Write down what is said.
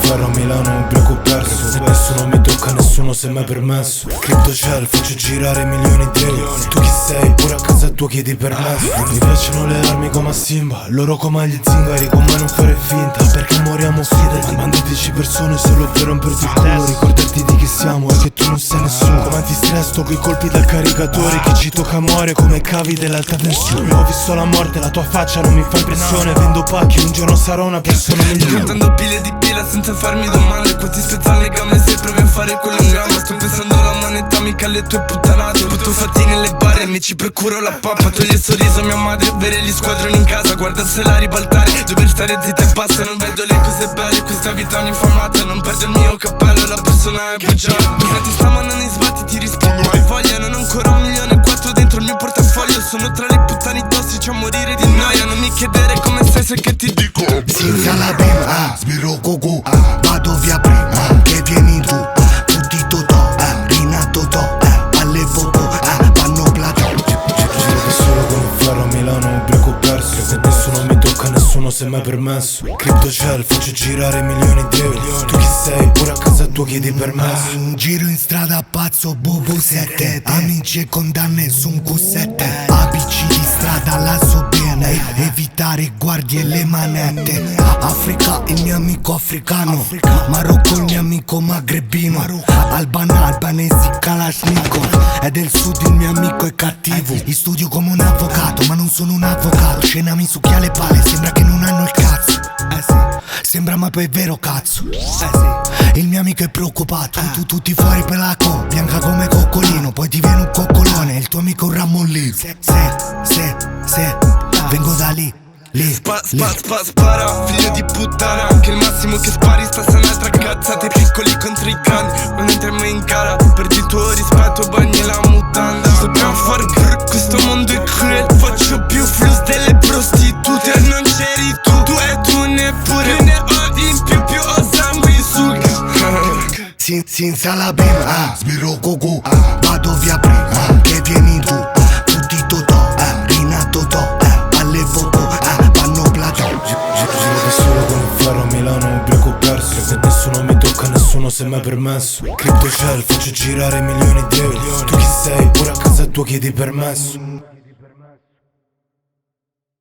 ferro a Milano, ubriaco perso. Se nessuno mi tocca, nessuno si è mai permesso. Crypto Cell, faccio girare milioni di euro. Tu chi sei? Pure a casa tua chiedi permesso. Mi piacciono le armi come a Simba, loro come agli zingari, con me non fare finta, perché moriamo fidati. Mando 10 persone solo per romperti il culo. Ricordarti di chi siamo e che tu non sei nessuno. Come antistress tocco i colpi dal caricatore. Chi ci tocca muore come cavi dell'alta tensione. Ho visto la morte, la tua faccia non mi fa impressione. Vendo pacchi, un giorno sarò una persona migliore. Contando pile di pila senza farmi domande. Qua ti spezzano le gambe se provi a fare quello in gamba. Sto pensando alla manetta, mica alle tue puttanate. Butto fatti nelle bare e mi ci procuro la pappa. Togli il sorriso a mia madre, bere gli squadroni in casa. Guardarsela ribaltare, dover stare zitta e basta. Non vedo le cose belle, questa vita è un'infamata. Non perdo il mio cappello, la persona è bugiata. Prima ti sta mandando in sbatti, ti rispondo hai voglia. Non ho ancora 1,4 milioni dentro il mio portafoglio. Sono tra le puttane tossici a morire di noia. Non mi chiedere come stai se che ti dico. Senza la prima, sbirro coco, vado via prima, che vieni tu, tutti totò, rinato to, palle popo, panno plato. Giro da solo con un ferro a Milano, ubriaco perso. Se nessuno mi tocca, nessuno si è mai permesso. Crypto Cell, faccio girare milioni di euro. Tu chi sei? Pure a casa tua chiedi permesso. In giro in strada pazzo, bobo 7, amici e condanne su un Q7. ABC di strada la so bene, evitare guardie e le manette. Africa il mio amico africano, Marocco il mio amico magrebino, Albania albanesi Kalashnikov. E del sud il mio amico è cattivo. In studio come un avvocato, ma non sono un avvocato. Scena mi succhia le palle, sembra che non hanno il cazzo. Sembra ma poi è vero cazzo. Il mio amico è preoccupato. Tutti fuori per la bianca come coccolino. Poi ti viene un coccolone, il tuo amico è un ramollino. Se vengo da lì. Spara, figlio di puttana. Anche il massimo che spari sta se un'altra cazzata. I piccoli contro i grandi, non entriamo in gara. Perdi il tuo rispetto, bagni la mutanda. Dobbiamo far grrr, questo mondo è cruel. Faccio più flus delle prostitute. Non c'eri tu e tu neppure. Ne ho in più ho sangue in sul. Senza la prima, sbirro coco, vado via prima, che vieni tu, tutti totò, rinato to, palle popo, panno plato. Giro da solo con un ferro a Milano, ubriaco perso. Se nessuno mi tocca, nessuno si è mai permesso. Crypto Cell, faccio girare milioni di euro. Tu chi sei? Pure a casa tua chiedi permesso.